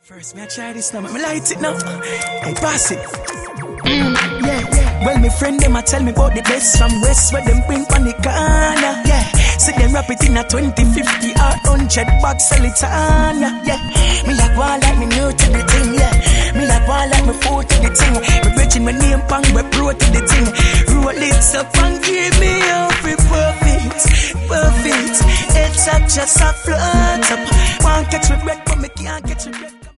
First, me I try this now, me light it now. Hey, pass it. Yeah. Well, my friend them a tell me about the best from West, where them bring on the corner. Yeah. See them wrap it in a 20, 50 or 100 bucks, sell it on. Yeah. Me like one like me new to the thing. Yeah. Me like one like me foot to the thing. Me bridging my name pang, we pro to the thing. Roll it up and give me up with perfect. It's up just a float up. One catch with bread, but me can't catch with bread.